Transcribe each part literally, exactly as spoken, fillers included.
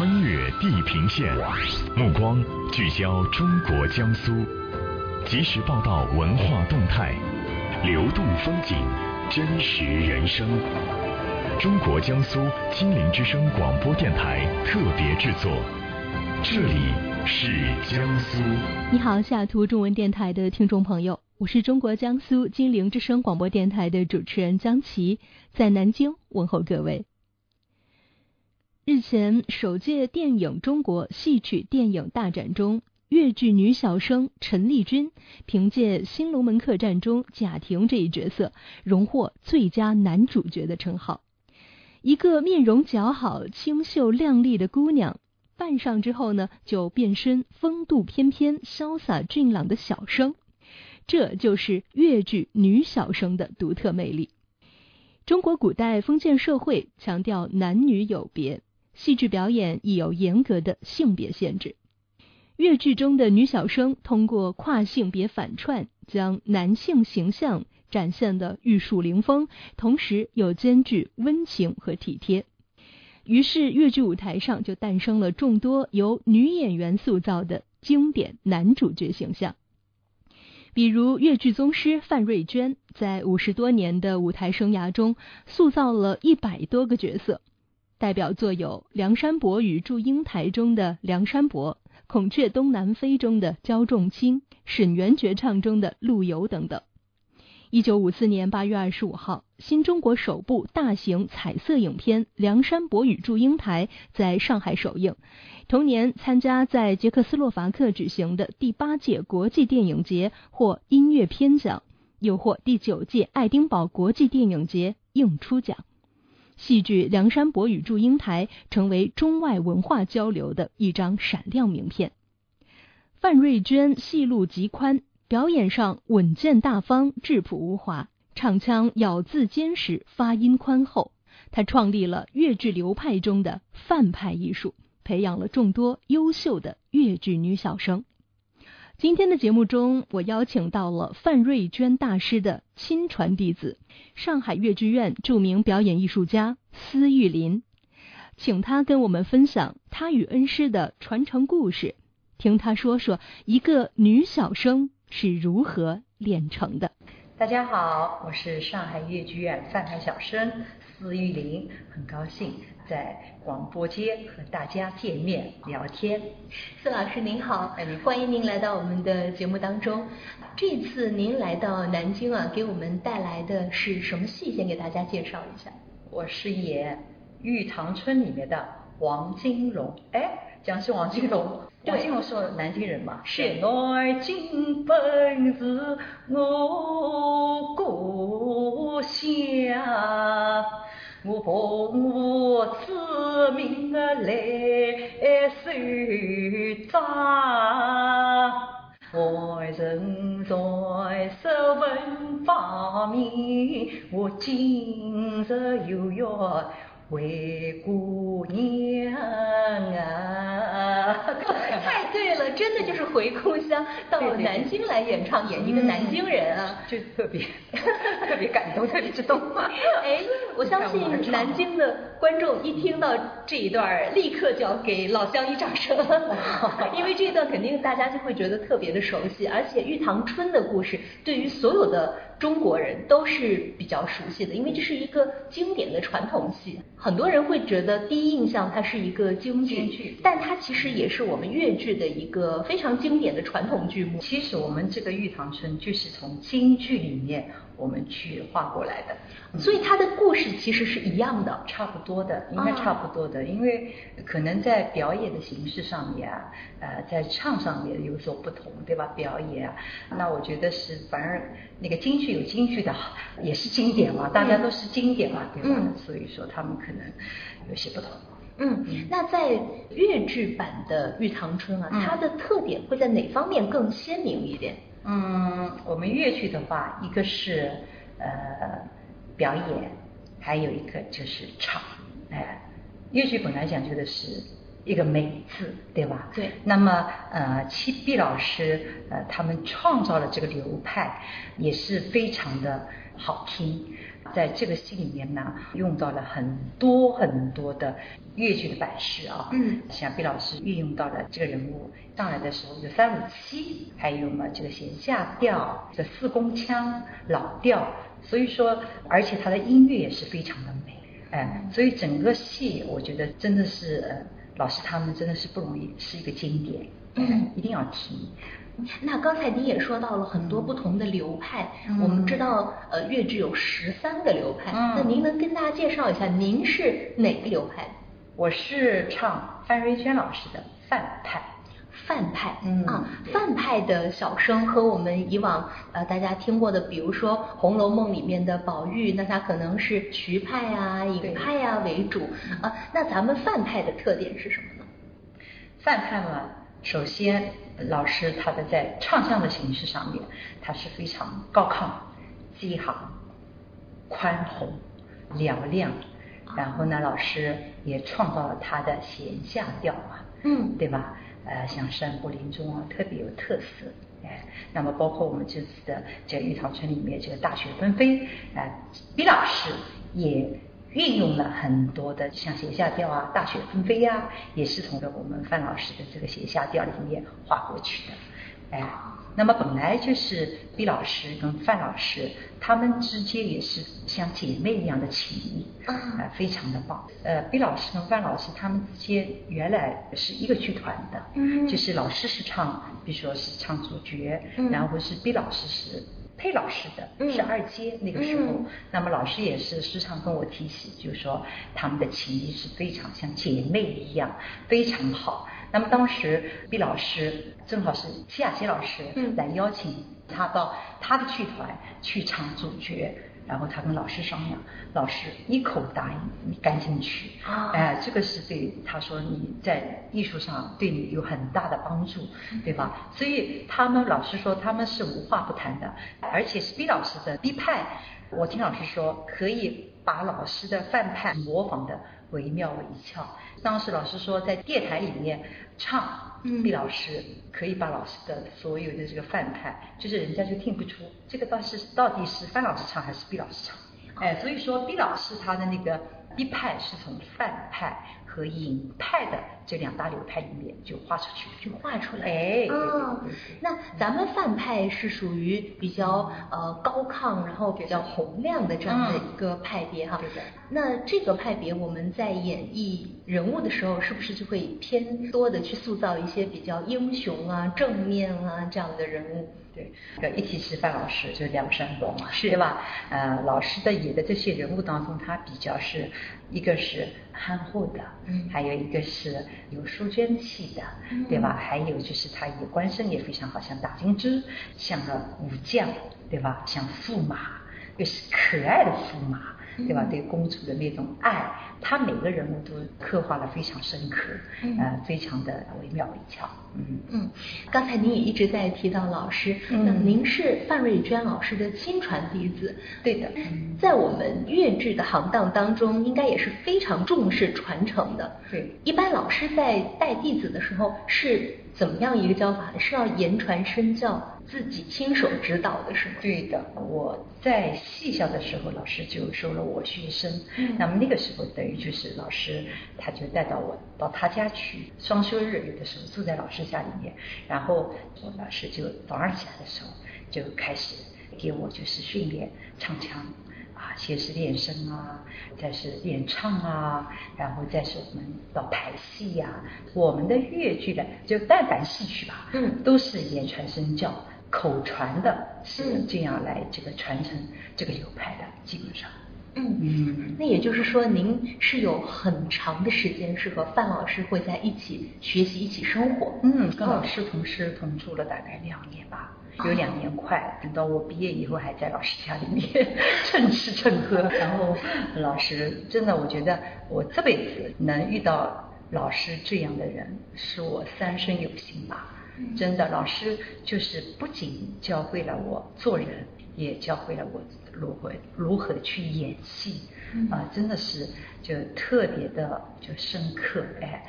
穿越地平线，目光聚焦中国江苏，及时报道文化动态，流动风景，真实人生。中国江苏金陵之声广播电台特别制作，这里是江苏。 你好，下图中文电台的听众朋友，我是中国江苏金陵之声广播电台的主持人江琪，在南京问候各位。日前，首届电影中国戏曲电影大展中，粤剧女小生陈丽君凭借《新龙门客栈》中贾婷这一角色，荣获最佳男主角的称号。一个面容姣好、清秀靓丽的姑娘，扮上之后呢，就变身风度翩翩、潇洒俊朗的小生。这就是粤剧女小生的独特魅力。中国古代封建社会强调男女有别，戏剧表演亦有严格的性别限制。粤剧中的女小生通过跨性别反串，将男性形象展现得玉树临风，同时又兼具温情和体贴。于是粤剧舞台上就诞生了众多由女演员塑造的经典男主角形象。比如粤剧宗师范瑞娟在五十多年的舞台生涯中塑造了一百多个角色，代表作有《梁山伯与祝英台》中的梁山伯，《孔雀东南飞》中的焦仲卿，《沈园绝唱》中的陆游等等。一九五四年八月二十五号，新中国首部大型彩色影片《梁山伯与祝英台》在上海首映。同年参加在捷克斯洛伐克举行的第八届国际电影节获音乐片奖，又获第九届爱丁堡国际电影节映出奖。戏剧《梁山伯与祝英台》成为中外文化交流的一张闪亮名片。范瑞娟戏路极宽，表演上稳健大方、质朴无华，唱腔咬字坚实，发音宽厚。她创立了粤剧流派中的范派艺术，培养了众多优秀的粤剧女小生。今天的节目中，我邀请到了范瑞娟大师的亲传弟子，上海粤剧院著名表演艺术家司玉林，请他跟我们分享他与恩师的传承故事，听他说说一个女小生是如何练成的。 大家好，我是上海粤剧院范派小生司玉林，很高兴在广播间和大家见面聊天。 司老师您好，欢迎您来到我们的节目当中。这次您来到南京啊，给我们带来的是什么戏？先给大家介绍一下。 我是演《玉堂春》里面的王金荣。哎，讲是王金荣，王金荣是南京人嘛？ 是。 南京本是我故乡，我奉我此名来受长。我人在学问方面，我今日有约为姑娘啊！ 太对了，真的就是回故乡，到南京来演唱，演一个南京人啊， 就特别特别感动，特别激动。 哎，我相信南京的观众一听到这一段，立刻就要给老乡一掌声，因为这一段肯定大家就会觉得特别的熟悉，而且玉堂春的故事对于所有的中国人都是比较熟悉的，因为这是一个经典的传统戏。很多人会觉得第一印象它是一个京剧， 京剧但它其实也是我们粤剧的一个非常经典的传统剧目。 其实我们这个玉堂春就是从京剧里面我们去画过来的， 嗯、所以它的故事其实是一样的， 差不多的，应该差不多的，啊、因为可能在表演的形式上面啊，呃，在唱上面有所不同，对吧？表演啊，那我觉得是反而那个京剧有京剧的也是经典嘛，大家都是经典嘛，对吧？嗯、所以说他们可能有些不同。 嗯，那在粤剧版的玉堂春啊，嗯、它的特点会在哪方面更鲜明一点？ 嗯，我们粤剧的话，一个是呃表演，还有一个就是唱。哎、呃，粤剧本来讲究的是一个美字，对吧？ 对。 那么呃，戚毕老师呃，他们创造了这个流派，也是非常的好听。在这个戏里面呢，用到了很多很多的越剧的版式啊， 嗯， 像毕老师运用到了这个人物上来的时候有三五七，还有嘛这个弦下调、这四宫腔、老调，所以说，而且他的音乐也是非常的美，哎，所以整个戏我觉得真的是呃，老师他们真的是不容易，是一个经典，嗯，一定要听。 那刚才您也说到了很多不同的流派，嗯、我们知道呃越剧有十三个流派，嗯、那您能跟大家介绍一下您是哪个流派？ 我是唱范瑞娟老师的范派。 范派， 嗯啊，范派的小生和我们以往呃大家听过的，比如说《红楼梦》里面的宝玉，那他可能是曲派啊、影派啊为主啊。那咱们范派的特点是什么呢？ 范派嘛，首先老师他的在唱腔的形式上面，他是非常高亢、激昂、宽宏、嘹亮。然后呢，老师也创造了他的弦下调嘛， 嗯， 对吧？呃，像《山坡林中》啊，特别有特色。哎，那么包括我们这次的这个《玉堂春》里面这个大雪纷飞，哎、呃，毕老师也运用了很多的像弦下调啊，大雪纷飞啊，也是从我们范老师的这个弦下调里面画过去的。哎，那么本来就是毕老师跟范老师他们之间也是像姐妹一样的情谊，啊、呃，非常的棒。呃，毕老师跟范老师他们之间原来是一个剧团的，嗯，就是老师是唱，比如说是唱主角，嗯、然后是毕老师是配老师的，嗯、是二阶那个时候，嗯、那么老师也是时常跟我提起，就是说他们的情谊是非常像姐妹一样，非常好。那么当时毕老师正好是齐雅琪老师来邀请他到他的剧团去唱主角，然后他跟老师商量，老师一口答应，你赶紧去。啊，哎、呃，这个是对他说你在艺术上对你有很大的帮助，对吧？所以他们老师说他们是无话不谈的，而且是毕老师的毕派，我听老师说可以把老师的范派模仿的惟妙惟肖。当时老师说在电台里面唱，嗯，毕老师可以把老师的所有的这个范派，就是人家就听不出这个到是到底是范老师唱还是毕老师唱。哎，所以说毕老师他的那个毕派是从范派和影派的这两大流派里面就画出去， 就画出来。 哎， 哦，那咱们范派是属于比较呃高亢，然后比较洪亮的这样的一个派别哈。 对的。 那这个派别我们在演绎人物的时候，是不是就会偏多的去塑造一些比较英雄啊、正面啊这样的人物？ 对，呃，一提是范老师，就是梁山伯嘛，是对吧？呃，老师的演的这些人物当中，他比较是一个是憨厚的，嗯，还有一个是有书卷气的，嗯、对吧？还有就是他也官声也非常好，像打金枝，像个武将，对吧？像驸马，又是可爱的驸马。对吧？对公主的那种爱，他每个人物都刻画的非常深刻，嗯、呃，非常的惟妙惟肖。嗯嗯，刚才您也一直在提到老师，嗯、那您是范瑞娟老师的亲传弟子， 对的。 嗯、在我们越剧的行当当中，应该也是非常重视传承的。 对， 一般老师在带弟子的时候是怎么样一个教法？是要言传身教，自己亲手指导的是吗？ 对的，我在戏校的时候，老师就收了我学生。嗯，那么那个时候等于就是老师他就带到我到他家去，双休日有的时候住在老师家里面，然后我老师就早上起来的时候就开始给我就是训练唱腔。啊，先是练声啊，再是练唱啊，然后再是我们到排戏呀、啊。我们的越剧的，就但凡戏曲吧，嗯，都是言传身教，口传的，是这样来这个传承这个流派的，基本上。 嗯嗯，那也就是说，您是有很长的时间是和范老师会在一起学习、一起生活。 嗯，跟老师同师同住了大概两年吧。有两年快，等到我毕业以后还在老师家里面蹭吃蹭喝。然后老师真的，我觉得我这辈子能遇到老师这样的人，是我三生有幸吧。真的，老师就是不仅教会了我做人，也教会了我如何如何去演戏啊、呃，真的是就特别的就深刻。哎，我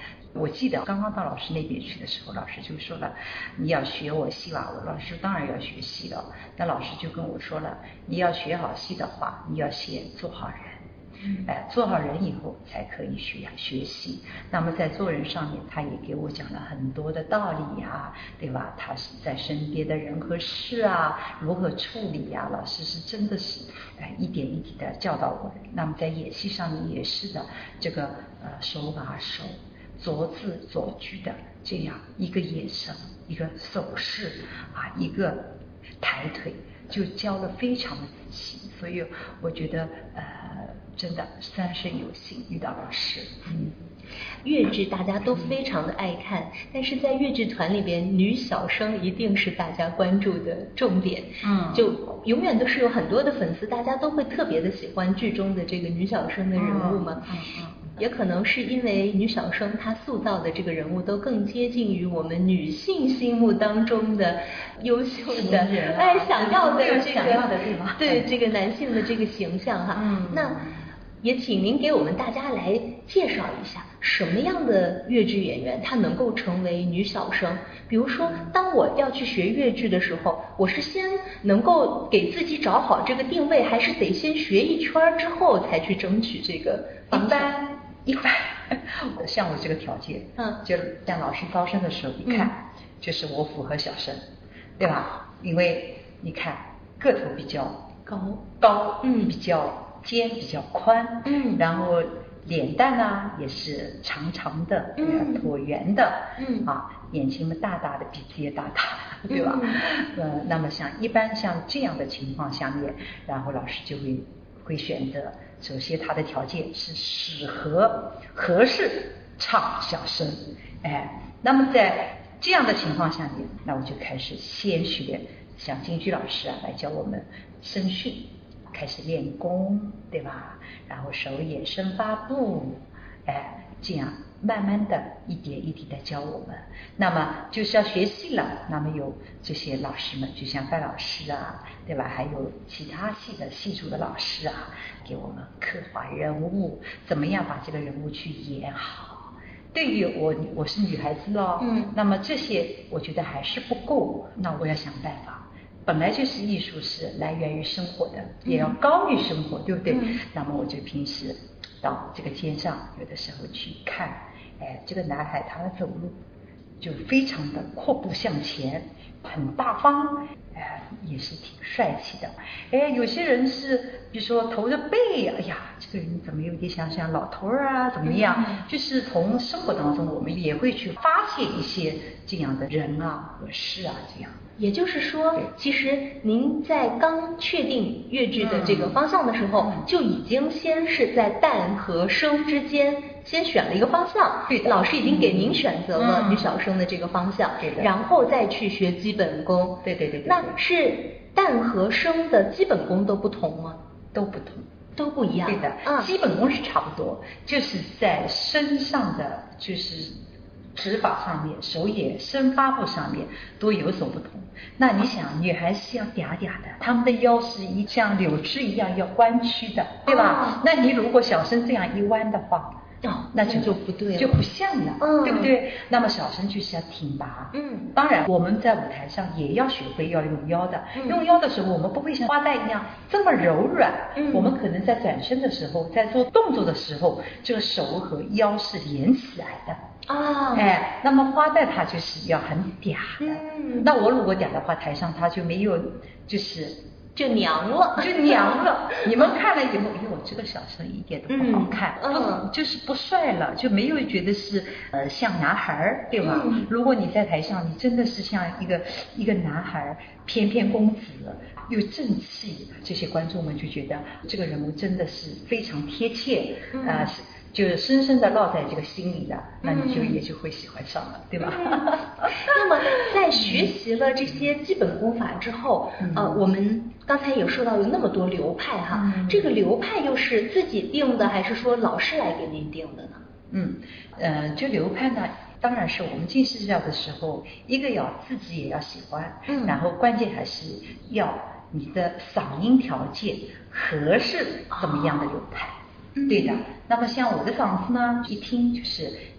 我记得刚刚到老师那边去的时候，老师就说了，你要学我戏吧。我老师说当然要学戏了。那老师就跟我说了，你要学好戏的话，你要先做好人。哎，做好人以后才可以学学习。那么在做人上面，他也给我讲了很多的道理呀、啊，对吧？他是在身边的人和事啊，如何处理呀、啊？老师是真的是哎一点一滴的教导我。那么在演戏上面也是的，这个呃手把手、左字左句的这样一个眼神、一个手势啊，一个抬腿，就教了非常的仔细。所以我觉得呃。真的三生有幸遇到老师。嗯， 越剧大家都非常的爱看，但是在越剧团里边，女小生一定是大家关注的重点。嗯，就永远都是有很多的粉丝，大家都会特别的喜欢剧中的这个女小生的人物嘛。嗯嗯。也可能是因为女小生她塑造的这个人物都更接近于我们女性心目当中的优秀的哎想要的这个对这个男性的这个形象哈。嗯，那也请您给我们大家来介绍一下，什么样的越剧演员他能够成为女小生？比如说，当我要去学越剧的时候，我是先能够给自己找好这个定位，还是得先学一圈之后才去争取这个方向？ 一般像我这个条件，嗯，就像老师招生的时候，一看、嗯、就是我符合小生，对吧？因为你看个头比较高高，嗯，比较肩比较宽，嗯，然后脸蛋呢也是长长的，嗯，椭圆的，嗯啊，眼睛嘛大大的，鼻子也大大的，对吧？嗯、呃，那么像一般像这样的情况下面，然后老师就会会选择。首先，他的条件是适合合适唱小生，哎，那么在这样的情况下面，那我就开始先学像京剧老师啊来教我们声训，开始练功，对吧？然后手眼身发步，哎，这样慢慢的一点一滴的教我们。那么就是要学戏了，那么有这些老师们，就像范老师啊，对吧？还有其他戏的戏组的老师啊，给我们刻画人物，怎么样把这个人物去演好。对于我，我是女孩子咯，嗯，那么这些我觉得还是不够，那我要想办法。本来就是艺术是来源于生活的，也要高于生活，对不对？嗯、那么我就平时到这个街上，有的时候去看，哎，这个男孩他走路就非常的阔步向前，很大方，哎，也是挺帅气的。哎，有些人是，比如说头着背，哎呀，这个人怎么有点像像老头儿啊，怎么样？嗯、就是从生活当中，我们也会去发现一些这样的人啊和事啊，这样。 也就是说，其实您在刚确定越剧的这个方向的时候，嗯、就已经先是在旦和生之间先选了一个方向。 对， 老师已经给您选择了女小生的这个方向， 对的， 然后再去学基本功。 对对 对, 对, 对。 那是旦和生的基本功都不同吗？ 都不同， 都不一样。 对的，嗯、基本功是差不多，就是在身上的就是。指法上面、手眼身发步上面都有所不同。那你想，女孩是要嗲嗲的，她们的腰是一像柳枝一样要弯曲的，对吧？哦、那你如果小生这样一弯的话，哦，那就就不对了， 就不像了，嗯、对不对？那么小生就是要挺拔。嗯，当然我们在舞台上也要学会要用腰的。嗯、用腰的时候，我们不会像花旦一样这么柔软。嗯，我们可能在转身的时候，在做动作的时候，这个手和腰是连起来的。啊，哎，那么花旦它就是要很嗲的。嗯，那我如果嗲的话，台上它就没有，就是就娘了， 就娘了。你们看了以后，哎呦，这个小生一点都不好看，嗯，嗯就是不帅了，就没有觉得是呃像男孩，对吧？嗯、如果你在台上，你真的是像一个一个男孩，翩翩公子，又正气，这些观众们就觉得这个人物真的是非常贴切，嗯、呃是。就是深深的烙在这个心里的，那你就也就会喜欢上了，嗯、对吧？ 那么在学习了这些基本功法之后，嗯、呃，我们刚才也说到有那么多流派哈，嗯、这个流派又是自己定的，还是说老师来给您定的呢？ 嗯，呃，就流派呢，当然是我们进视教的时候，一个要自己也要喜欢，嗯，然后关键还是要你的嗓音条件合适怎么样的流派。对的，那么像我的嗓子呢，一听就是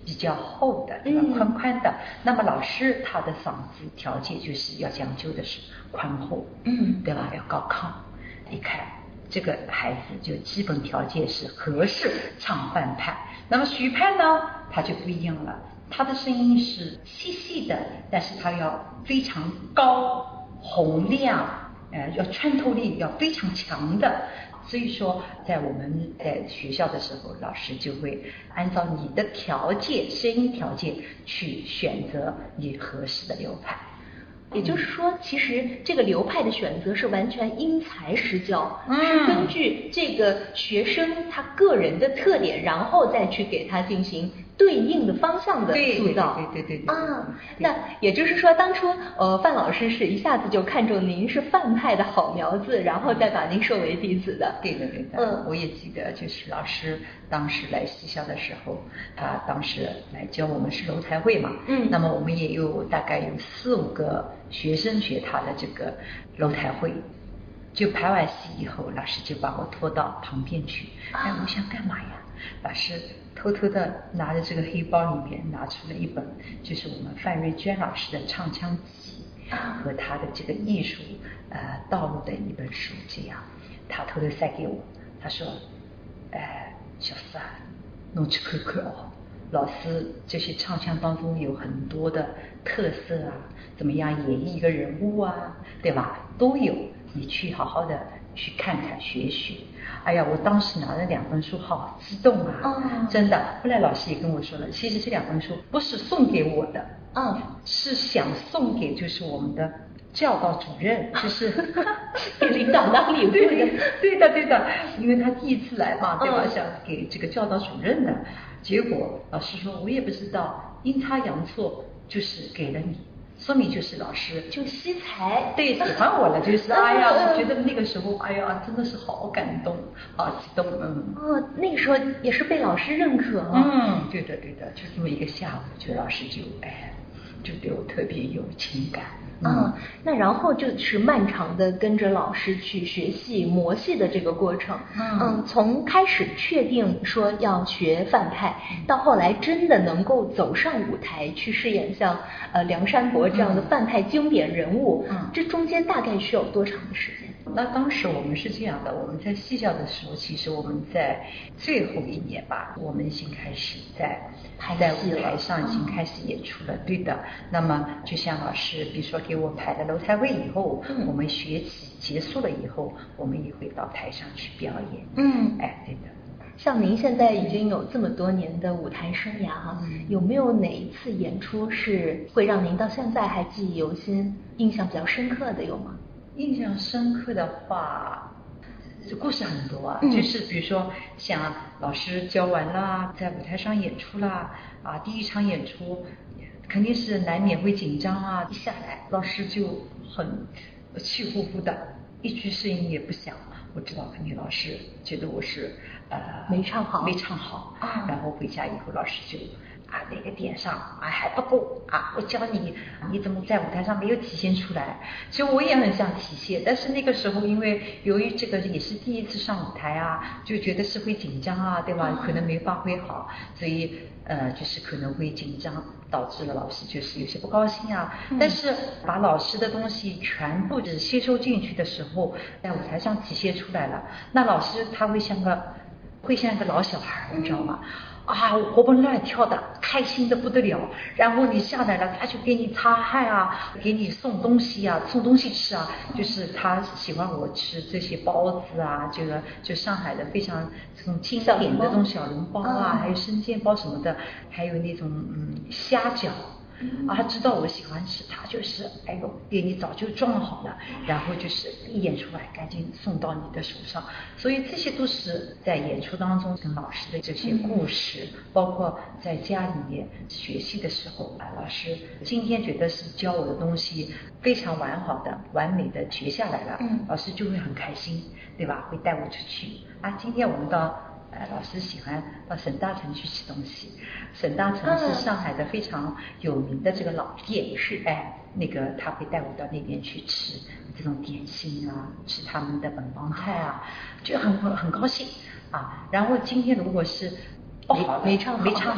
比较厚的，对吧？ 嗯、 宽宽的。那么老师他的嗓子调节就是要讲究的是宽厚， 嗯， 对吧？要高亢。你看这个孩子就基本条件是合适唱范派。那么许盼呢，他就不一样了，他的声音是细细的，但是他要非常高洪亮，呃，要穿透力要非常强的。所以说，在我们在学校的时候，老师就会按照你的条件、声音条件去选择你合适的流派。 也就是说，其实这个流派的选择是完全因材施教， 嗯、 是根据这个学生他个人的特点，然后再去给他进行对应的方向的塑造。 对对对对对啊，那也就是说，当初呃范老师是一下子就看中您是范派的好苗子，然后再把您收为弟子的。 对的对的， 嗯， 我也记得，就是老师当时来西校的时候，他当时来教我们是楼台会嘛， 嗯， 那么我们也有大概有四五个学生学他的这个楼台会。就排完戏以后，老师就把我拖到旁边去。哎，我想干嘛呀？老师偷偷的拿着这个黑包里面拿出了一本，就是我们范瑞娟老师的《唱腔集》和他的这个艺术呃道路的一本书。这样，他偷偷塞给我，他说：“哎，小四啊，侬去看看哦。老师这些唱腔当中有很多的特色啊，怎么样演绎一个人物啊，对吧？都有。”你去好好的去看看学学。哎呀，我当时拿了两本书，好激动啊！ 哦、 真的。后来老师也跟我说了，其实这两本书不是送给我的， 嗯， 是想送给就是我们的教导主任，就是给领导当礼物的。 对的对的，因为他第一次来嘛，对吧？ 嗯、 想给这个教导主任的。结果老师说，我也不知道，阴差阳错就是给了你。说明就是老师就惜才， 对，喜欢我了，就是哎呀，我觉得那个时候，哎呀，真的是好感动，好激动，嗯。 哦，那个时候也是被老师认可。 嗯，对的对的，就这么一个下午，就老师就哎，就对我特别有情感。 嗯，那然后就是漫长的跟着老师去学戏磨戏的这个过程。 嗯, 嗯，从开始确定说要学范派，到后来真的能够走上舞台去饰演像呃梁山伯这样的范派经典人物， 嗯， 这中间大概需要多长的时间？ 那当时我们是这样的，我们在戏校的时候，其实我们在最后一年吧，我们已经开始在在舞台上已经开始演出了，对的。那么就像老师，比如说给我排了楼台会以后， 嗯， 我们学期结束了以后，我们也会到台上去表演。 嗯， 哎，对的。 像您现在已经有这么多年的舞台生涯哈、嗯，有没有哪一次演出是会让您到现在还记忆犹新、印象比较深刻的，有吗？ 印象深刻的话，故事很多啊， 嗯、 就是比如说像老师教完啦，在舞台上演出啦，啊，第一场演出肯定是难免会紧张啊，一下来老师就很气呼呼的，一句声音也不响，我知道肯定老师觉得我是呃没唱好， 没唱好， 啊、 然后回家以后老师就。啊，哪个点上啊还不够啊？我教你，你怎么在舞台上没有体现出来？其实我也很想体现，但是那个时候因为由于这个也是第一次上舞台啊，就觉得是会紧张啊，对吧？可能没发挥好，所以呃就是可能会紧张，导致了老师就是有些不高兴啊。 嗯、 但是把老师的东西全部是吸收进去的时候，在舞台上体现出来了，那老师他会像个会像个老小孩，你知道吗？啊，活蹦乱跳的，开心的不得了。然后你下来了，他就给你擦汗啊，给你送东西啊，送东西吃啊。就是他喜欢我吃这些包子啊，这个就上海的非常这种经典的这种小笼包啊，还有生煎包什么的，还有那种嗯虾饺。啊，他知道我喜欢吃，他就是哎呦，给你早就装好了，然后就是一演出来，赶紧送到你的手上。所以这些都是在演出当中跟老师的这些故事，嗯、包括在家里面学习的时候啊，老师今天觉得是教我的东西非常完好的、完美的学下来了， 嗯、 老师就会很开心，对吧？会带我出去啊，今天我们到。呃，老师喜欢到沈大成去吃东西。沈大成是上海的非常有名的这个老店，是哎，那个他会带我到那边去吃这种点心啊，吃他们的本帮菜啊，就很很高兴啊。然后今天如果是不好没唱好没唱好，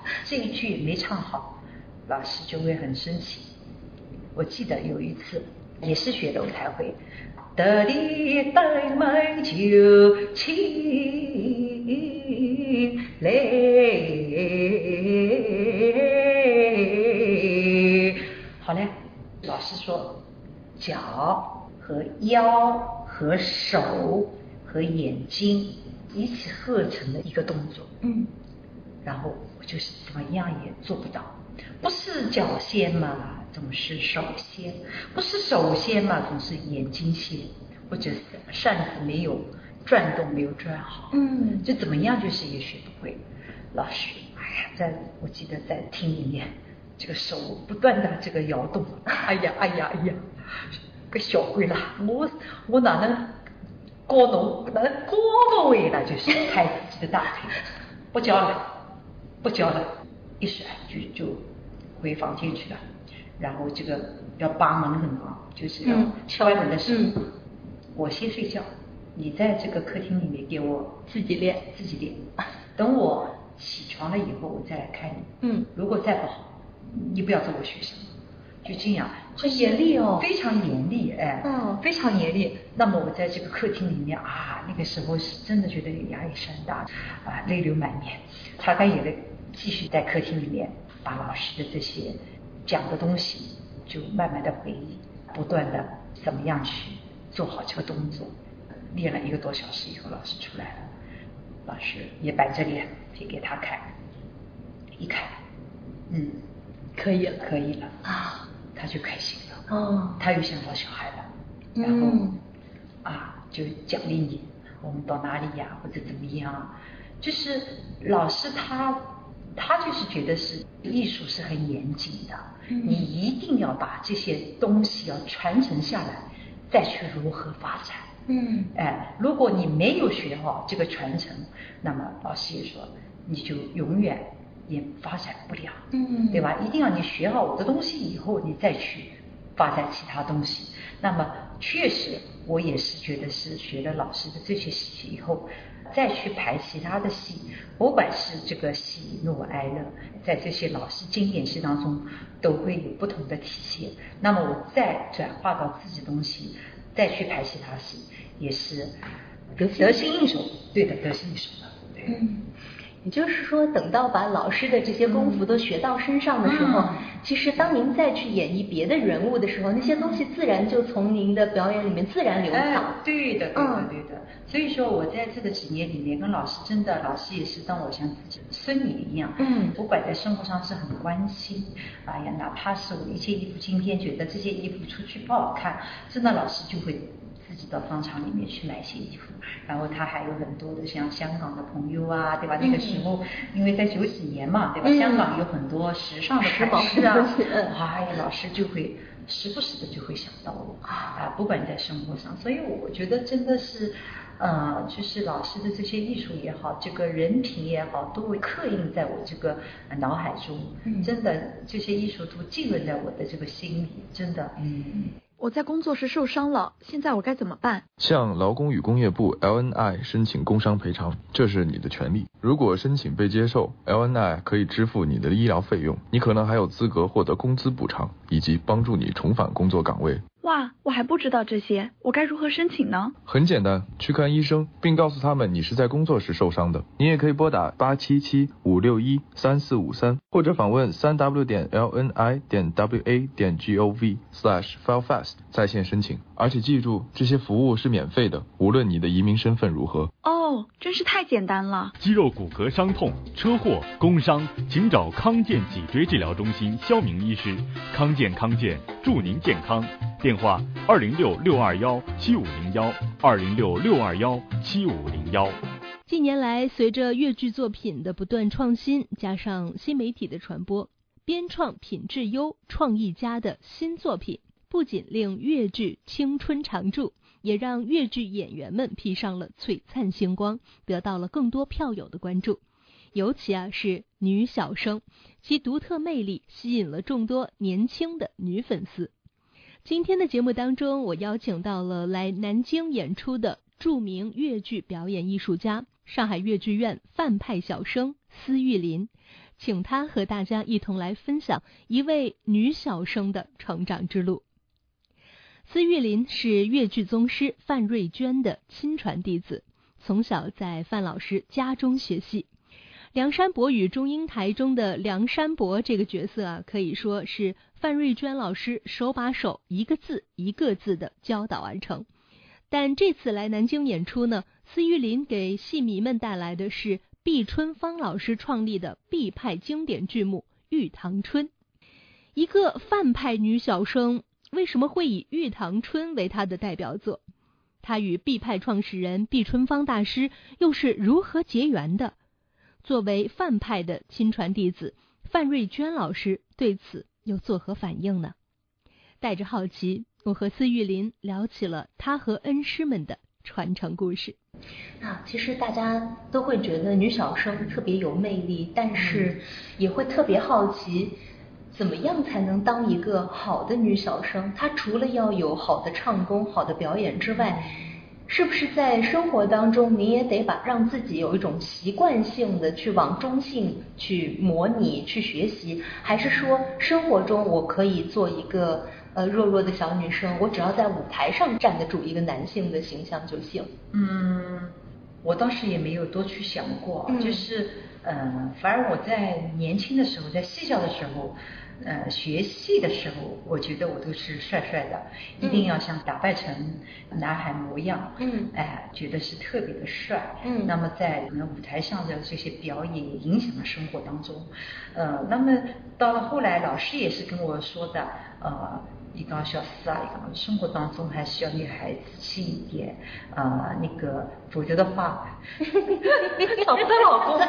这一句没唱好，老师就会很生气。我记得有一次也是学楼台会，得里带买酒请来，好嘞，老师说脚和腰和手和眼睛一起合成的一个动作， 嗯， 然后我就是怎么样也做不到，不是脚先嘛，总是手先，不是手先嘛，总是眼睛先，或者扇子没有转动，没有转好， 嗯， 就怎么样就是也学不会。老师，哎呀，在我记得在厅里面，这个手不断的这个摇动，哎呀哎呀哎呀，个小鬼啦，我我哪能教侬，哪能教不会了，就是拍自己的大腿，不教了，不教了，一甩就就回房间去了。然后这个要扒门很啊，就是要敲门的时候，嗯嗯、我先睡觉，你在这个客厅里面给我自己练， 自己练。等我起床了以后，我再来看你。嗯，如果再不好，你不要做我学生。就这样， 很严厉哦， 非常严厉，哎， 嗯， 非常严厉。那么我在这个客厅里面啊，那个时候是真的觉得压力山大，啊，泪流满面，擦干眼泪，继续在客厅里面把老师的这些讲的东西就慢慢的回忆，不断的怎么样去做好这个动作。练了一个多小时以后，老师出来了，老师也板着脸给给他看，一看，嗯， 可以了， 可以了啊， 他就开心了， 哦， 他又想到小孩了，然后、嗯、啊就奖励你，我们到哪里呀，或者怎么样，就是老师他他就是觉得是艺术是很严谨的，嗯、你一定要把这些东西要传承下来，再去如何发展。嗯，哎，如果你没有学好这个传承，那么老师也说，你就永远也发展不了，嗯，对吧？一定要你学好我的东西以后，你再去发展其他东西。那么确实，我也是觉得是学了老师的这些戏以后，再去排其他的戏，不管是这个喜怒哀乐，在这些老师经典戏当中都会有不同的体现。那么我再转化到自己的东西，再去排其他戏，也是得得心应手，对的，得心应手的，对。 嗯，也就是说，等到把老师的这些功夫都学到身上的时候，嗯、其实当您再去演绎别的人物的时候，那些东西自然就从您的表演里面自然流淌。 哎，对的，对的，对的。嗯、所以说，我在这个几年里面，跟老师真的，老师也是当我像自己孙女一样。嗯，不管在生活上是很关心，哎呀，哪怕是我一件衣服今天觉得这件衣服出去不好看，真的老师就会自己到商场里面去买些衣服，然后他还有很多的像香港的朋友啊，对吧？那个时候因为在九几年嘛，对吧？嗯、香港有很多时尚的款式啊，哎呀，老师就会时不时的就会想到我啊，不管在生活上，所以我觉得真的是，呃，就是老师的这些艺术也好，这个人品也好，都会刻印在我这个脑海中，嗯、真的这些艺术都浸润在我的这个心里，真的，嗯。 我在工作时受伤了，现在我该怎么办？ 向劳工与工业部 L N I 申请工伤赔偿，这是你的权利。如果申请被接受， L N I 可以支付你的医疗费用，你可能还有资格获得工资补偿，以及帮助你重返工作岗位。 哇，我还不知道这些，我该如何申请呢？ 很简单，去看医生，并告诉他们你是在工作时受伤的。你也可以拨打八七七五六一三四五三，或者访问三 w 点 l n i 点 w a 点 g o v slash file fast 在线申请。而且记住，这些服务是免费的，无论你的移民身份如何。 哦，真是太简单了。 肌肉骨骼伤痛、车祸、工伤，请找康健脊椎治疗中心肖明医师。康健康健，祝您健康。电话二零六六二幺七五零幺二零六六二幺七五零幺。 近年来，随着粤剧作品的不断创新，加上新媒体的传播，编创品质优、创意佳的新作品，不仅令粤剧青春常驻，也让粤剧演员们披上了璀璨星光，得到了更多票友的关注。尤其啊是女小生，其独特魅力吸引了众多年轻的女粉丝。今天的节目当中，我邀请到了来南京演出的著名粤剧表演艺术家，上海粤剧院范派小生司玉林。 请她和大家一同来分享一位女小生的成长之路。司玉林是越剧宗师范瑞娟的亲传弟子，从小在范老师家中学戏。梁山伯与祝英台中的梁山伯这个角色啊，可以说是范瑞娟老师手把手一个字一个字的教导完成。但这次来南京演出呢，司玉林给戏迷们带来的是毕春芳老师创立的毕派经典剧目《玉堂春》。一个范派女小生为什么会以《玉堂春》为她的代表作？她与毕派创始人毕春芳大师又是如何结缘的？作为范派的亲传弟子，范瑞娟老师对此又作何反应呢？带着好奇，我和司玉林聊起了他和恩师们的传承故事。 啊，其实大家都会觉得女小生特别有魅力，但是也会特别好奇，怎么样才能当一个好的女小生？她除了要有好的唱功、好的表演之外，是不是在生活当中你也得把让自己有一种习惯性的去往中性去模拟去学习，还是说生活中我可以做一个呃弱弱的小女生，我只要在舞台上站得住一个男性的形象就行？ 嗯，我倒是也没有多去想过，嗯、就是呃，反而我在年轻的时候，在戏校的时候。呃，学戏的时候，我觉得我都是帅帅的，嗯、一定要像打扮成男孩模样，嗯，哎，觉得是特别的帅，嗯。那么在可能舞台上的这些表演也影响了生活当中，呃，那么到了后来，老师也是跟我说的，呃。一讲小四啊，一讲生活当中还是要女孩子气一点，啊、呃，那个否则的话， 找不到老公。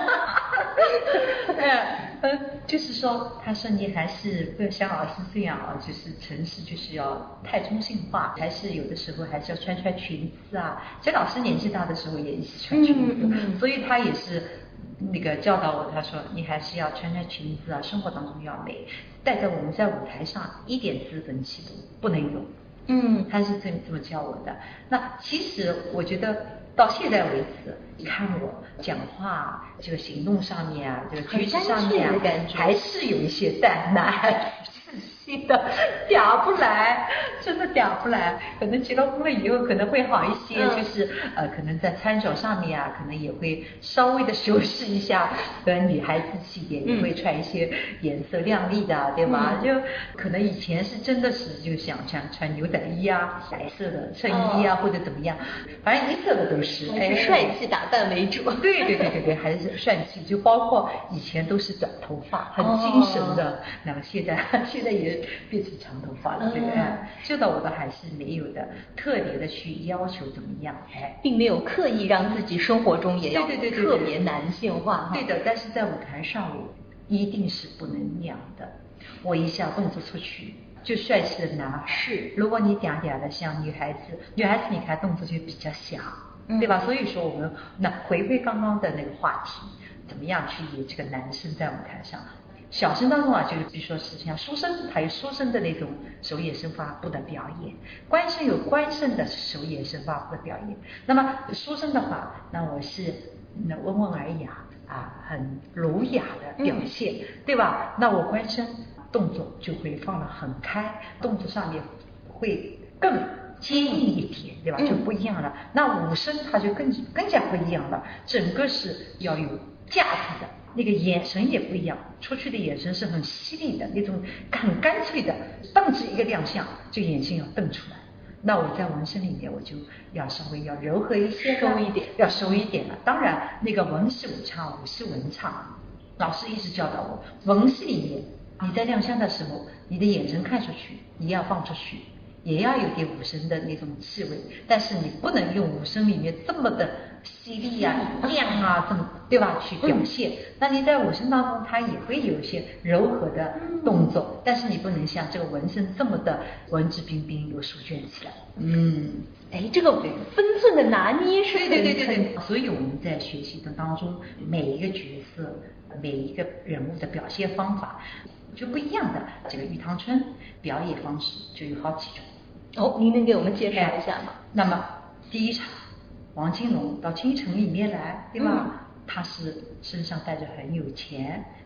呃呃，就是说，他说你还是不要像老师这样啊，就是城市就是要太中性化，还是有的时候还是要穿穿裙子啊。其实老师年纪大的时候也一起穿裙子，嗯嗯、所以他也是。那个教导我，他说你还是要穿穿裙子啊，生活当中要美，带着我们在舞台上一点资本气度不能有。嗯，他是这么这么教我的。那其实我觉得到现在为止，你看我讲话这个行动上面啊，这个举止上面啊，还是有一些带男孩子自信的，嗲不来，真的嗲不来。可能结了婚了以后可能会好一些，嗯、就是呃，可能在穿着上面啊，可能也会稍微的修饰一下，跟女孩子气一点，也会穿一些颜色亮丽的，对吧？嗯、就可能以前是真的是就想穿穿牛仔衣啊，白色的衬衣啊，哦、或者怎么样，反正一色的都是， 还是帅气打扮为主。 对对对对对，还是帅气，就包括以前都是短头发，很精神的，哦、那么现在现在也变成长头发了，对不对？嗯、这倒我倒还是没有的，特别的去要求怎么样，哎， 并没有刻意让自己生活中也要特别男性化。 对的，但是在舞台上我一定是不能那样的，我一下动作出去就帅气的男是，如果你嗲嗲的像女孩子，女孩子你看动作就比较小，嗯、对吧？所以说我们那回归刚刚的那个话题，怎么样去演这个男生在舞台上？小生当中啊，就是比如说是像书生，他有书生的那种手眼身法步的表演；官生有官生的手眼身法步的表演。那么书生的话，那我是那温文尔雅啊，很儒雅的表现，嗯、对吧？那我官生动作就会放得很开，动作上面会更坚硬一点，对吧？就不一样了。嗯、那武生他就更更加不一样了，整个是要有架子的。那个眼神也不一样，出去的眼神是很犀利的，那种很干脆的，当时一个亮相，就眼睛要瞪出来。那我在纹身里面，我就要稍微要柔和一些， 收一点， 要收一点了。当然，那个文是武唱，武是文唱。老师一直教导我，文戏里面你在亮相的时候，你的眼神看出去，你要放出去，也要有点武生的那种气味，但是你不能用武生里面这么的犀利啊、亮啊，这么对吧？去表现。嗯、那你在武生当中，它也会有一些柔和的动作，嗯、但是你不能像这个文生这么的文质彬彬、有书卷起来。嗯， 哎，这个分寸的拿捏是对对对对对。所以我们在学习的当中，每一个角色、每一个人物的表现方法就不一样的。这个玉堂春表演方式就有好几种。 哦，您能给我们介绍一下吗？ 那么第一场，王金龙到京城里面来，对吧？嗯、他是身上带着很有钱，对吧？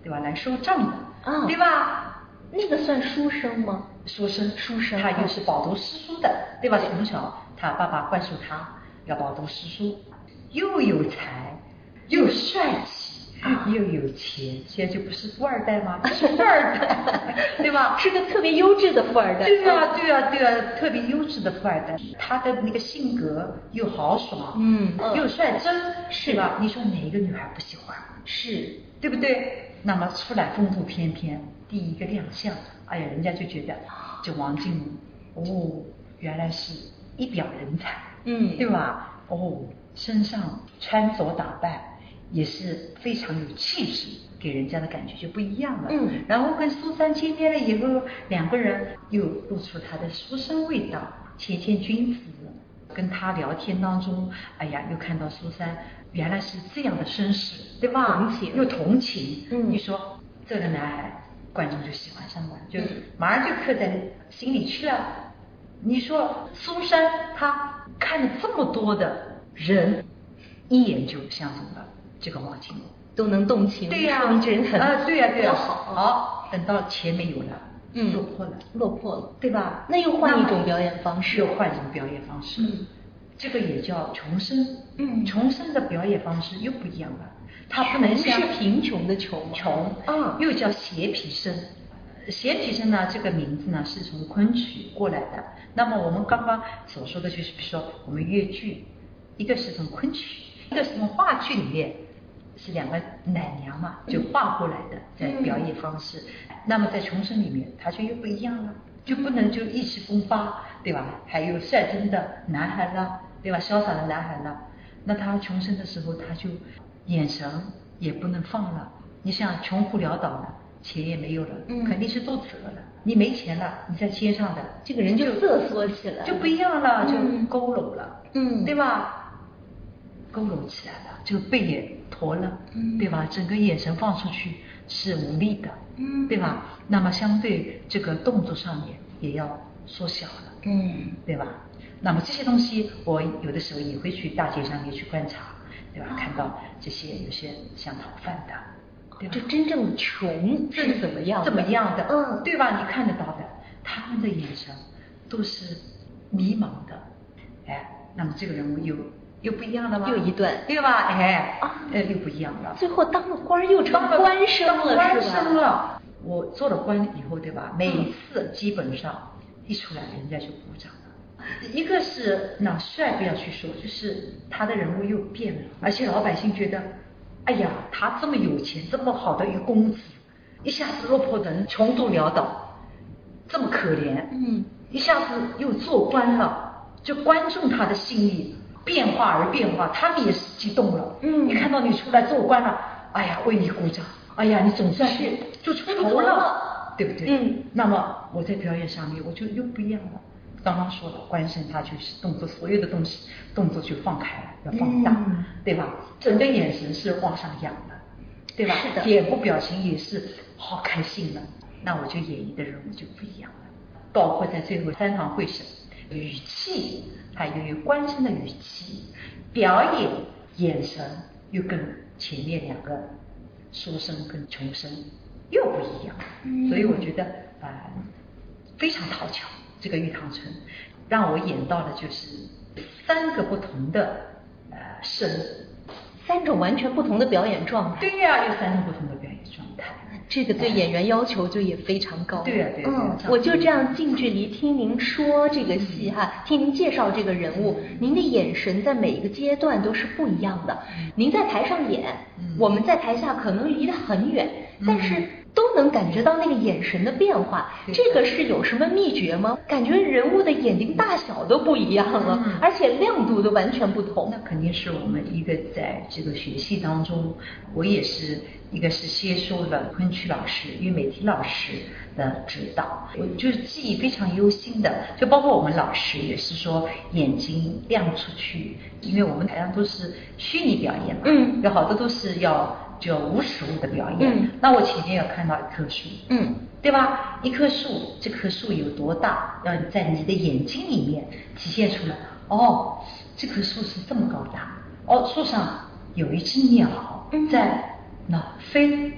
对吧？来收账的， 啊， 对吧？ 那个算书生吗？ 书生， 书生， 他又是饱读诗书的，对吧？从小他爸爸灌输他要饱读诗书，又有才，又帅气，又有钱，现在就不是富二代吗？是富二代，对吧？ 是个特别优质的富二代。 对啊，对啊，对啊，特别优质的富二代，他的那个性格又豪爽， 嗯， 又率真， 是吧？你说哪一个女孩不喜欢？ 是， 对不对？那么出来风度翩翩，第一个亮相，哎呀，人家就觉得这王静茹，哦，原来是一表人才， 嗯， 对吧？哦，身上穿着打扮也是非常有气质，给人家的感觉就不一样了。 嗯， 然后跟苏珊见面了以后，两个人又露出他的书生味道，谦谦君子。跟他聊天当中，哎呀，又看到苏珊原来是这样的身世，对吧？ 同情， 又同情。 嗯， 你说这个男孩，观众就喜欢上了，就马上就刻在心里去了。你说苏珊她看了这么多的人，一眼就相中了这个王静茹， 都能动情， 对呀、 说明这人很啊，对呀、对呀、 好。 好，等到钱没有了。 嗯， 落魄了， 落魄了， 对吧？ 那又换一种表演方式， 又换一种表演方式， 嗯， 这个也叫重生， 嗯， 重生的表演方式又不一样了，它不能像是贫穷的穷， 穷， 啊， 又叫斜皮生，斜皮生呢这个名字呢是从昆曲过来的，那么我们刚刚所说的就是比如说我们越剧，一个是从昆曲，一个是从话剧里面。是两个奶娘嘛，就画过来的，在表演方式。嗯、那么在重生里面，它就又不一样了，就不能就意气风发，对吧？还有率真的男孩了，对吧？潇洒的男孩了。那他重生的时候，他就眼神也不能放了。你想穷苦潦倒了，钱也没有了， 嗯、 肯定是肚子饿了。你没钱了，你在街上的这个人就瑟缩起来， 就不一样了，就嗯、 佝偻了， 嗯， 对吧？佝偻起来了，这个背也驼了， 嗯， 对吧？整个眼神放出去是无力的， 嗯， 对吧？那么相对这个动作上面也要缩小了， 嗯， 对吧？那么这些东西，我有的时候也会去大街上面去观察，对吧？ 哦、 看到这些有些像讨饭的，对吧？ 就真正穷是怎么样的？ 怎么样的？ 嗯， 对吧？你看得到的，他们的眼神都是迷茫的，哎，那么这个人物又。又不一样了吗？ 又一段， 对吧？哎，啊，呃，又不一样了。 最后当了官又成官生了， 官生了。我做了官以后，对吧？每次基本上一出来，人家就鼓掌了。一个是那帅不要去说，就是他的人物又变了，而且老百姓觉得，哎呀，他这么有钱，这么好的一个公子，一下子落魄人穷途潦倒，这么可怜， 嗯， 一下子又做官了，就观众他的心里。变化而变化，他们也是激动了。 嗯， 一看到你出来做官了，哎呀，为你鼓掌。哎呀，你总算是就出头了，对不对？ 嗯。 那么我在表演上面，我就又不一样了。刚刚说了，官生他就是动作，所有的东西动作就放开了，要放大， 嗯、 对吧？整个眼神是往上扬的，对吧？ 是的。 脸部表情也是好开心的。那我就演绎的人物就不一样了。包括在最后三堂会审，语气。还有有官声的语气，表演眼神又跟前面两个书生跟穷生又不一样， 嗯、 所以我觉得呃非常讨巧。这个玉堂春让我演到的就是三个不同的呃生， 三种完全不同的表演状态。 对呀、啊，有三种不同的表演状态。 这个对演员要求就也非常高。 对呀、啊，对呀、 啊。嗯，我就这样近距离听您说这个戏哈，嗯、听您介绍这个人物，嗯、您的眼神在每一个阶段都是不一样的。嗯、您在台上演，嗯、我们在台下可能离得很远，嗯、但是都能感觉到那个眼神的变化。嗯、这个是有什么秘诀吗？感觉人物的眼睛大小都不一样了，嗯、而且亮度都完全不同。 那肯定是我们一个在这个学戏当中，我也是。一个是接受了昆曲老师、于美婷老师的指导，我就是记忆非常忧心的，就包括我们老师也是说眼睛亮出去，因为我们台上都是虚拟表演嘛， 嗯， 有好多都是要就无实物的表演， 嗯， 那我前面要看到一棵树， 嗯， 对吧？一棵树，这棵树有多大，要在你的眼睛里面体现出来。哦，这棵树是这么高大，哦，树上有一只鸟在。那飞，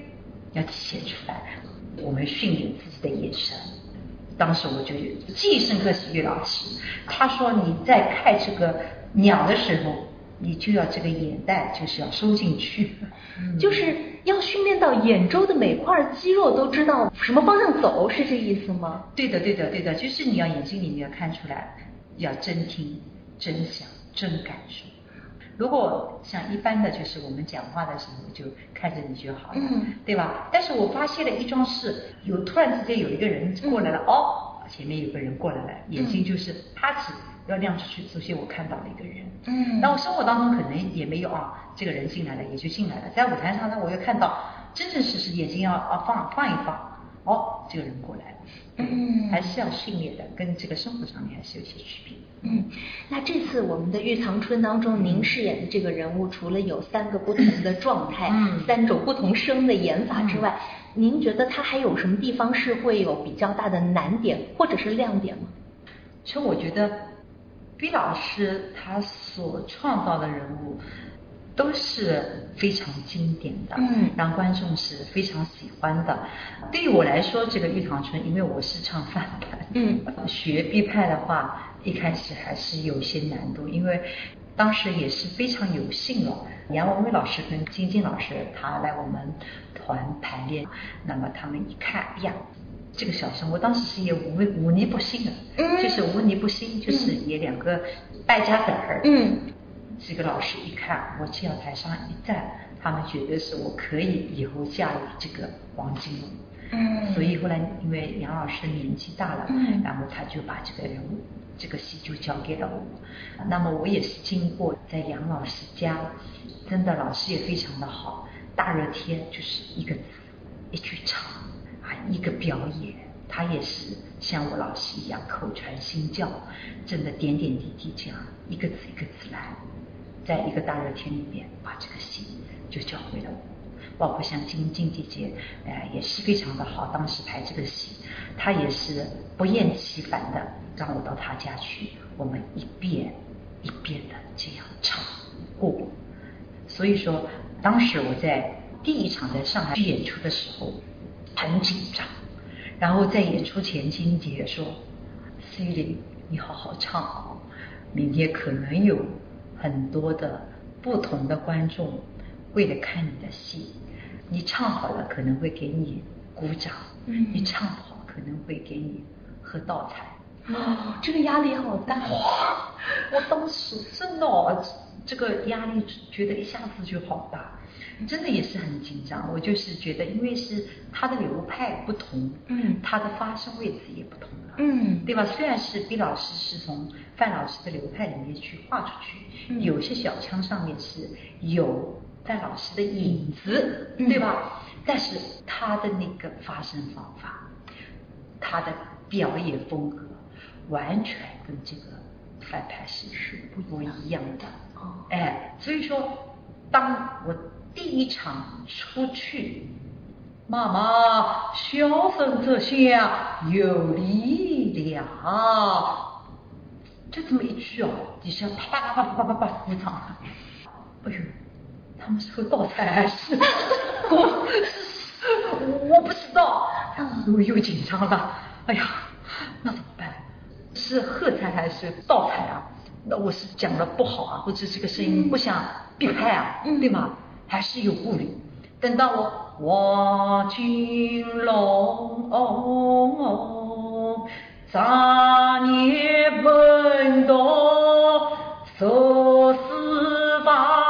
要体现出来。我们训练自己的眼神。当时我就记忆深刻是岳老师，他说你在看这个鸟的时候，你就要这个眼袋就是要收进去， 嗯、就是要训练到眼周的每块肌肉都知道什么方向走，是这意思吗？ 对的对的对的，就是你要眼睛里面要看出来，要真听真想真感受。如果像一般的就是我们讲话的时候就看着你就好了，嗯，对吧？但是我发现了一桩事，有突然之间有一个人过来了，嗯、哦，前面有个人过来了，眼睛就是啪起要亮出去，首先我看到了一个人，嗯，那我生活当中可能也没有啊，这个人进来了也就进来了，在舞台上呢，我又看到真真实实眼睛要啊放放一放，哦，这个人过来了，嗯，还是要训练的，跟这个生活上面还是有些区别。 嗯，那这次我们的玉藏春当中，您饰演的这个人物，除了有三个不同的状态，嗯，三种不同声的演法之外，嗯、您觉得它还有什么地方是会有比较大的难点或者是亮点吗？ 其实我觉得毕老师他所创造的人物都是非常经典的，嗯，让观众是非常喜欢的。对于我来说，这个玉藏春，因为我是唱翻版，嗯，学毕派的话。一开始还是有些难度，因为当时也是非常有幸了，杨文蔚老师跟金晶老师他来我们团排练，那么他们一看呀，这个小生我当时是演五五年不兴的，嗯，就是五年不兴，就是演两个败家子儿，嗯，这个老师一看我这样台上一站，他们觉得是我可以以后驾驭这个王金龙。嗯，所以后来因为杨老师年纪大了，嗯，然后他就把这个人物这个戏就交给了我。那么我也是经过在杨老师家，真的老师也非常的好，大热天就是一个字一句唱啊，一个表演，他也是像我老师一样口传心教，真的点点滴滴这样一个字一个字来，在一个大热天里面把这个戏就交给了我。包括像金金姐姐，呃，也是非常的好。当时排这个戏，她也是不厌其烦的让我到她家去，我们一遍一遍的这样唱过。所以说，当时我在第一场在上海去演出的时候很紧张，然后在演出前，金姐姐说：“思玉玲，你好好唱哦，明天可能有很多的不同的观众为了看你的戏。”你唱好了可能会给你鼓掌，嗯，你唱不好可能会给你喝倒彩。 哦，这个压力好大。 哇，我当时真的哦，这个压力觉得一下子就好大，真的也是很紧张。我就是觉得，因为是他的流派不同，嗯，他的发声位置也不同了，嗯，对吧？虽然是毕老师是从范老师的流派里面去画出去，嗯，有些小腔上面是有范老师的影子，对吧？嗯，但是他的那个发声方法，他的表演风格，完全跟这个范派是是不一样的。哦，哎，所以说，当我第一场出去，妈妈笑声这响有力量，就这么一句哦，底下啪啪啪啪啪啪啪鼓掌，哎呦！他们是喝倒彩还是我我不知道，我又紧张了。哎呀，那怎么办？是喝彩还是倒彩啊？那我是讲的不好啊，或者这个声音不像必拍啊，嗯、对吗？还是有顾虑。等到我王金龙哦，三年奔到受四方。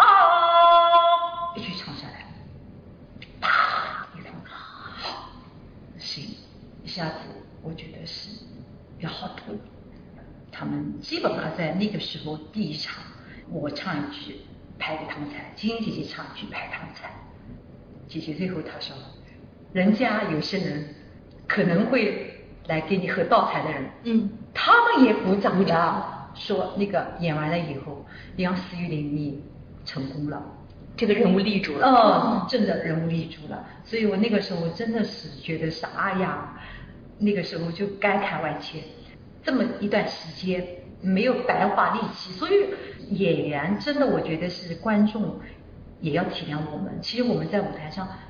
一下子我觉得是要好多了。他们基本上在那个时候第一场，我唱一句拍个汤菜，金英姐姐唱一句拍汤菜。姐姐最后她说，人家有些人可能会来给你喝倒彩的人，嗯，他们也鼓掌的，说那个演完了以后，杨思玉玲你成功了。 这个人物立住了， 哦，真的人物立住了，所以我那个时候真的是觉得是哎呀，那个时候就感慨万千。这么一段时间没有白花力气，所以演员真的我觉得是观众也要体谅我们。其实我们在舞台上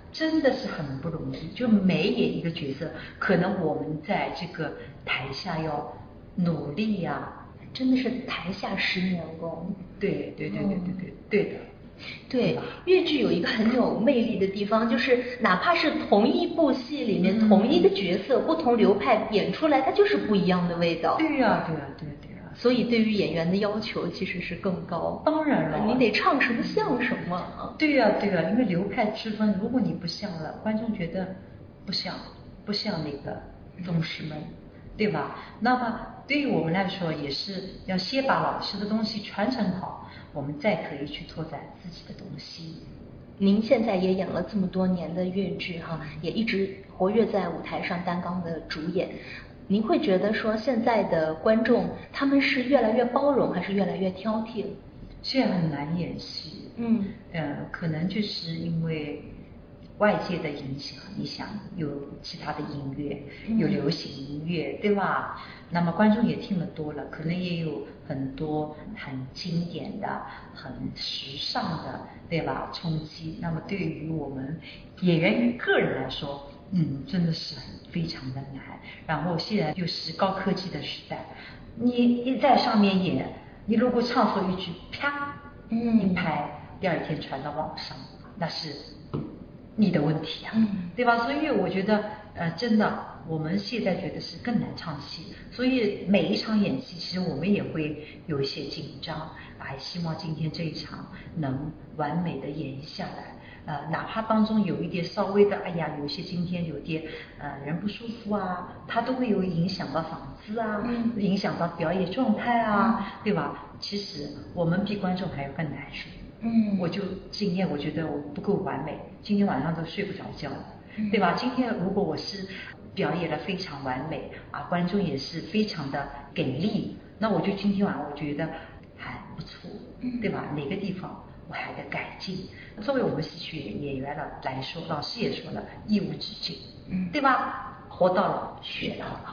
真的是很不容易。就每演一个角色，可能我们在这个台下要努力呀、啊， 真的是台下十年功。 对对对对对对对的。 对，粤剧有一个很有魅力的地方，就是哪怕是同一部戏里面、嗯、同一个角色，不同流派演出来，它就是不一样的味道。 对呀、啊，对呀、啊，对呀、啊，对呀、啊。 所以对于演员的要求其实是更高。 当然了， 你得唱什么像什么啊。 对呀、啊，对呀、啊，因为流派之分，如果你不像了，观众觉得不像，不像那个宗师们，对吧？那么对于我们来说，也是要先把老师的东西传承好。我们再可以去拓展自己的东西。 您现在也演了这么多年的粤剧哈，也一直活跃在舞台上担纲的主演。您会觉得说现在的观众他们是越来越包容，还是越来越挑剔？ 现在很难演戏， 嗯， 呃，可能就是因为外界的影响，你想有其他的音乐，有流行音乐，对吧？那么观众也听得多了，可能也有很多很经典的、很时尚的，对吧？冲击。那么对于我们演员与个人来说，嗯，真的是非常的难。然后现在又是高科技的时代，你一在上面演，你如果唱错一句，啪， 嗯， 一拍，第二天传到网上，那是你的问题啊， 嗯， 对吧？所以我觉得，呃，真的，我们现在觉得是更难唱戏，所以每一场演戏，其实我们也会有一些紧张，还希望今天这一场能完美的演下来。呃，哪怕当中有一点稍微的，哎呀，有些今天有点呃人不舒服啊，它都会有影响到嗓子啊， 嗯， 影响到表演状态啊，对吧？其实我们比观众还要更难受。 嗯， 我就今天我觉得我不够完美，今天晚上都睡不着觉了， 嗯， 对吧？今天如果我是表演的非常完美啊，观众也是非常的给力，那我就今天晚上我觉得还不错，对吧？哪个地方我还得改进。作为我们戏曲演员了来说，老师也说了，义无止境， 嗯， 对吧？活到老，学到老。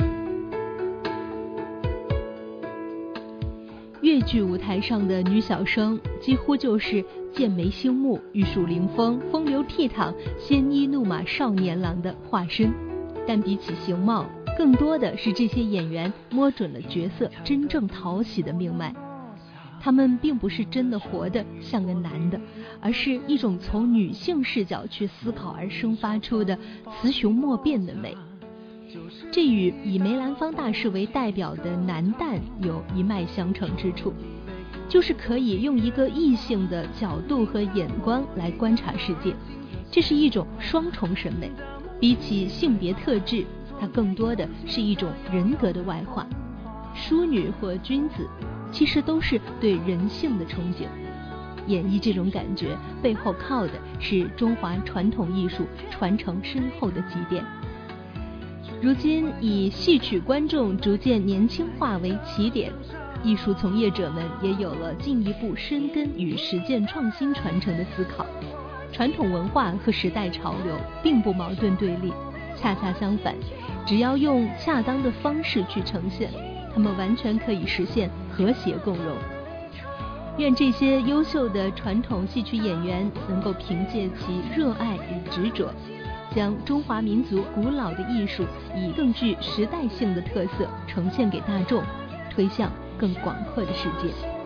粤剧舞台上的女小生几乎就是剑眉星目、玉树临风、风流倜傥、鲜衣怒马少年郎的化身，但比起形貌，更多的是这些演员摸准了角色真正讨喜的命脉。他们并不是真的活得像个男的，而是一种从女性视角去思考而生发出的雌雄莫辨的美。这与以梅兰芳大师为代表的男旦有一脉相承之处，就是可以用一个异性的角度和眼光来观察世界，这是一种双重审美。比起性别特质，它更多的是一种人格的外化。淑女或君子其实都是对人性的憧憬，演绎这种感觉背后靠的是中华传统艺术传承深厚的积淀。如今以戏曲观众逐渐年轻化为起点，艺术从业者们也有了进一步深耕与实践创新传承的思考。传统文化和时代潮流并不矛盾对立，恰恰相反，只要用恰当的方式去呈现，他们完全可以实现和谐共融。愿这些优秀的传统戏曲演员能够凭借其热爱与执着，将中华民族古老的艺术以更具时代性的特色呈现给大众，推向更广阔的世界。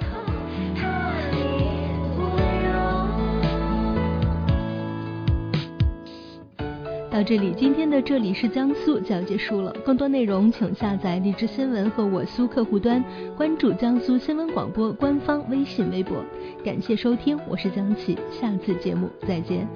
到这里，今天的这里是江苏就要结束了。更多内容请下载荔枝新闻和我苏客户端，关注江苏新闻广播官方微信微博。感谢收听，我是江琪，下次节目再见。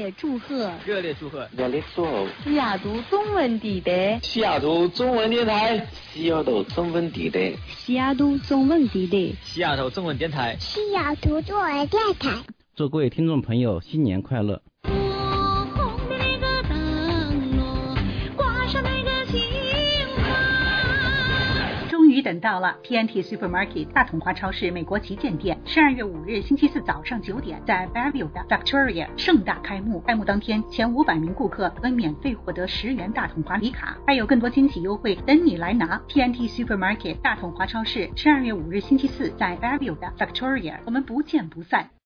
烈祝贺！ 热烈祝贺！ 热烈祝贺！ 西雅图中文地带， 西雅图中文电台，西雅图中文地带， 西雅图中文地带， 西雅图中文电台， 西雅图中文电台。 祝各位听众朋友新年快乐！ 终于等到了 T N T Supermarket 大统华超市美国旗舰店，十二月五日星期四早上九点，在 Fairview 的 Victoria 盛大开幕。开幕当天，前五百名顾客可免费获得十元大统华礼卡，还有更多惊喜优惠等你来拿。T N T Supermarket 大统华超市十二月五日星期四在 Fairview 的 Victoria，我们不见不散。